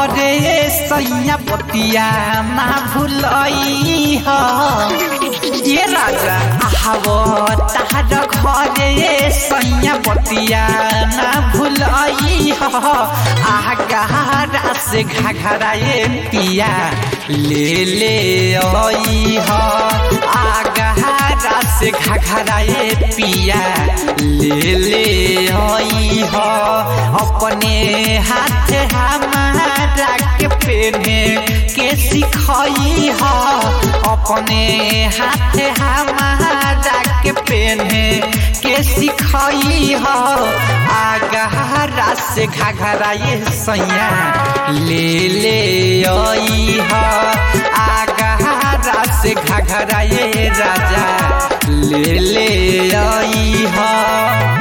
घरे सैया बतिया ना भूलई ह ये राजा आहो तार घरे सैया बतिया ना भूलई ह आगारा से घाघरा ये पिया ले ले आई ह आगारा से घाघरा ये पिया ले ले आई ह अपने हाथ हमारा के पहने के सिखाई ह अपने हाथ हमारा के पहने के सिखाई ह आगारा से घाघरा ये सैया ले ले आई ह आगारा से घाघरा ये राजा ले ले आई ह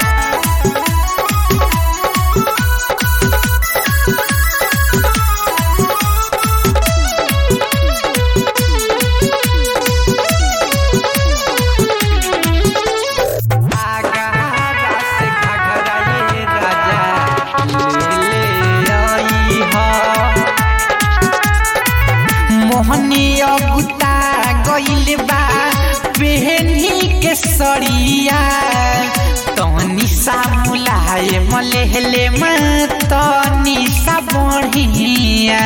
मोहनिया गुता गइल बा पहनी के सड़िया तनी सा मुलाए मलेहले तनी सा बढ़िया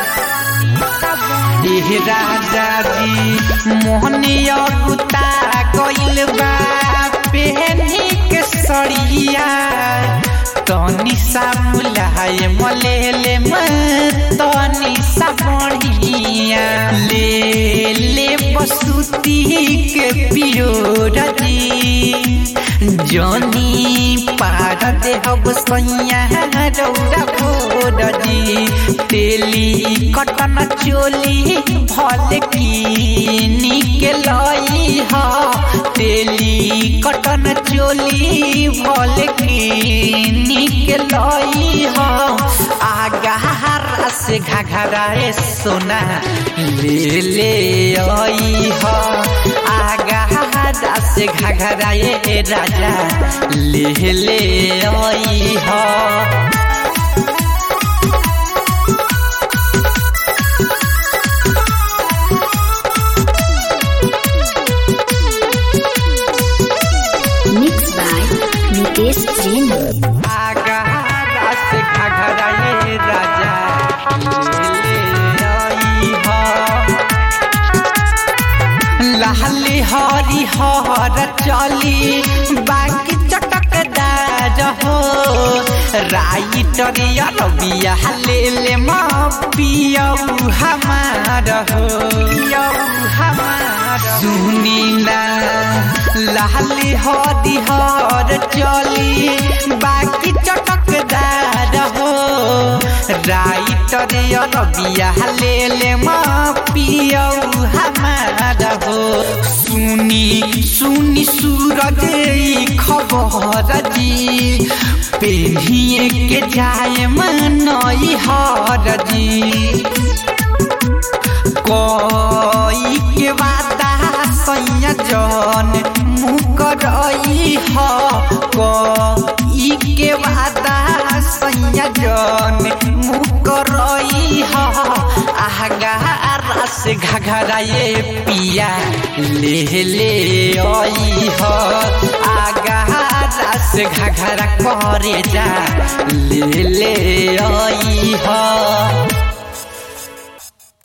राजा जी मोहनिया गुता गइल बा पहनी के सड़िया तनी सा मुलाए मलेहले तनी सा बढ़िया ले ले बसुती के पियो रजी जनी पार दे हब सैया रौरा भोरजी तेली कटन चोली भल की निकलई ह तेली कटन चोली भल की निकलई ह आगारा से घाघरा सोना ले ले आई ह आगारा से घाघरा ये राजा ले ले आई ह आगारा से घाघरा ये राजा ले आई ह लाली हरी हर चली बाकी चटकदार हो राइटर रबिया ले ले पियऊ हमार हो सुनी ना लाली हरी हर चली बाकी चटकदार हो राइटर रबिया ले ले पियऊ हमार हो सुनी सुनी सूरज खबर जी पेढ़िए के जाए मनई हर जी कोई के वादा सैया जन मुकरई ह कोई के वादा सैया जन मुकरई ह आगारा से घाघरा ये पिया ले ले आई ह आगारा से घाघरा करे जा ले ले आई ह।